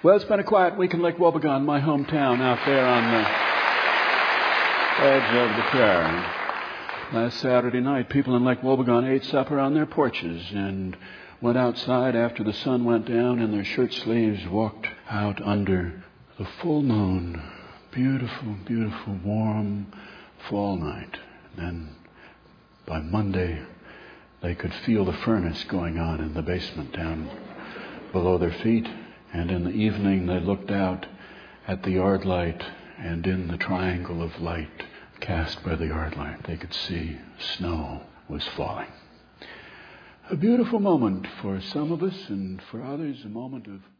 Well, it's been a quiet week in Lake Wobegon, my hometown, out there on the edge of the prairie. Last Saturday night, people in Lake Wobegon ate supper on their porches and went outside after the sun went down in their shirt sleeves, walked out under the full moon. Beautiful, beautiful, warm fall night. And then by Monday, they could feel the furnace going on in the basement down below their feet. And in the evening, they looked out at the yard light, and in the triangle of light cast by the yard light, they could see snow was falling. A beautiful moment for some of us, and for others, a moment of